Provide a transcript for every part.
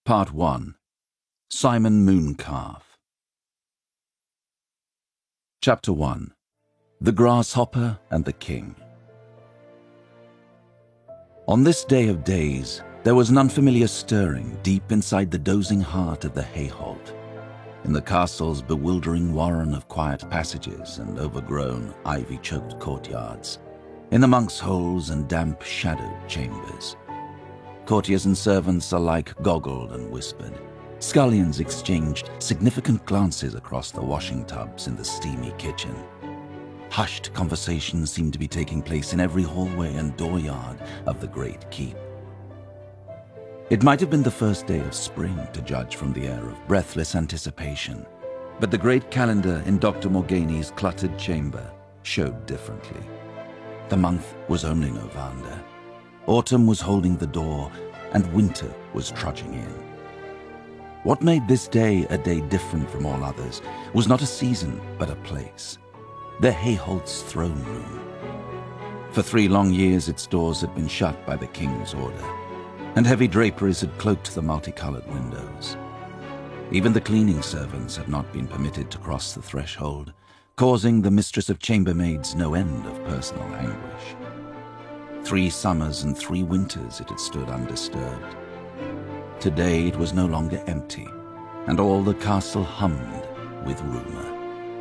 Part 1. Simon Mooncalf. Chapter 1. The Grasshopper and the King. On this day of days, there was an unfamiliar stirring deep inside the dozing heart of the Hayholt, in the castle's bewildering warren of quiet passages and overgrown, ivy-choked courtyards, in the monks' holes and damp, shadowed chambers. Courtiers and servants alike goggled and whispered. Scullions exchanged significant glances across the washing tubs in the steamy kitchen. Hushed conversations seemed to be taking place in every hallway and dooryard of the great keep. It might have been the first day of spring, to judge from the air of breathless anticipation, but the great calendar in Dr. Morgani's cluttered chamber showed differently. The month was only November. Autumn was holding the door, and winter was trudging in. What made this day a day different from all others was not a season, but a place. The Hayholt's throne room. For 3 long years its doors had been shut by the king's order, and heavy draperies had cloaked the multicolored windows. Even the cleaning servants had not been permitted to cross the threshold, causing the mistress of chambermaids no end of personal anguish. 3 summers and 3 winters it had stood undisturbed. Today it was no longer empty, and all the castle hummed with rumor.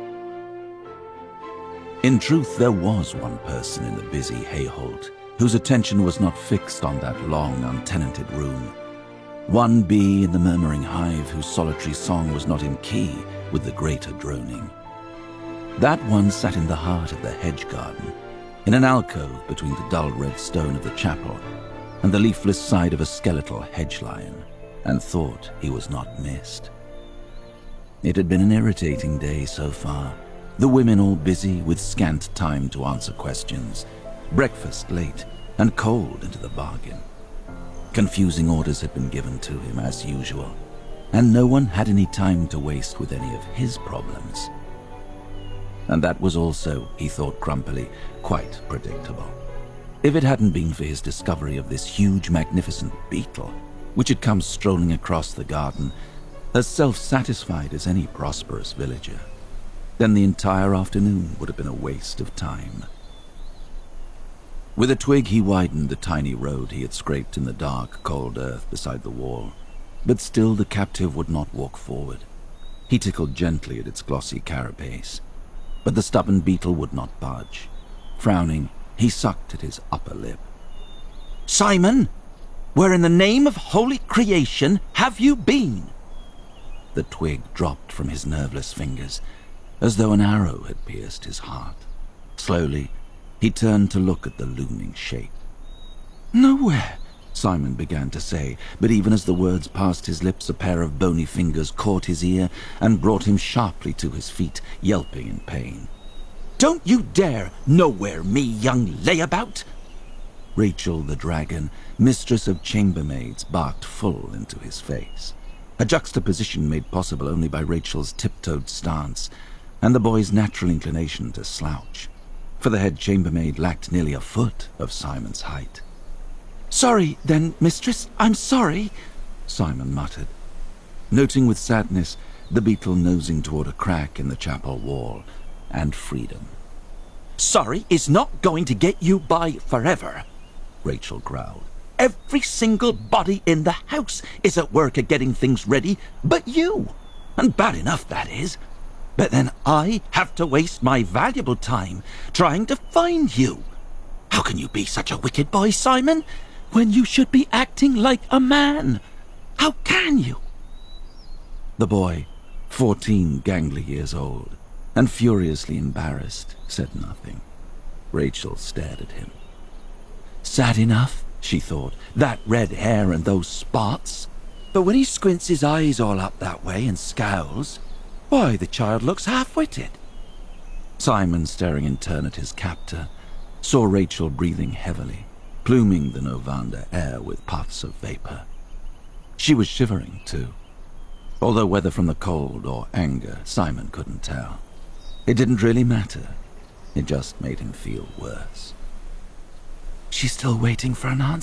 In truth, there was one person in the busy Hayholt whose attention was not fixed on that long, untenanted room. One bee in the murmuring hive whose solitary song was not in key with the greater droning. That one sat in the heart of the hedge garden, in an alcove between the dull red stone of the chapel and the leafless side of a skeletal hedge lion, and thought he was not missed. It had been an irritating day so far, the women all busy with scant time to answer questions, breakfast late and cold into the bargain. Confusing orders had been given to him as usual, and no one had any time to waste with any of his problems. And that was also, he thought grumpily, quite predictable. If it hadn't been for his discovery of this huge, magnificent beetle, which had come strolling across the garden, as self-satisfied as any prosperous villager, then the entire afternoon would have been a waste of time. With a twig he widened the tiny road he had scraped in the dark, cold earth beside the wall, but still the captive would not walk forward. He tickled gently at its glossy carapace, but the stubborn beetle would not budge. Frowning, he sucked at his upper lip. "Simon, where in the name of holy creation have you been?" The twig dropped from his nerveless fingers, as though an arrow had pierced his heart. Slowly, he turned to look at the looming shape. "Nowhere," Simon began to say, but even as the words passed his lips, a pair of bony fingers caught his ear and brought him sharply to his feet, yelping in pain. "Don't you dare nowhere me, young layabout!" Rachel the dragon, mistress of chambermaids, barked full into his face, a juxtaposition made possible only by Rachel's tiptoed stance and the boy's natural inclination to slouch, for the head chambermaid lacked nearly a foot of Simon's height. "Sorry, then, mistress, I'm sorry," Simon muttered, noting with sadness the beetle nosing toward a crack in the chapel wall, and freedom. "Sorry is not going to get you by forever," Rachel growled. "Every single body in the house is at work at getting things ready but you, and bad enough that is. But then I have to waste my valuable time trying to find you. How can you be such a wicked boy, Simon, when you should be acting like a man? How can you?" The boy, 14 gangly years old, and furiously embarrassed, said nothing. Rachel stared at him. Sad enough, she thought, that red hair and those spots. But when he squints his eyes all up that way and scowls, why, the child looks half-witted. Simon, staring in turn at his captor, saw Rachel breathing heavily, pluming the November air with puffs of vapor. She was shivering, too, although whether from the cold or anger, Simon couldn't tell. It didn't really matter. It just made him feel worse. "She's still waiting for an answer."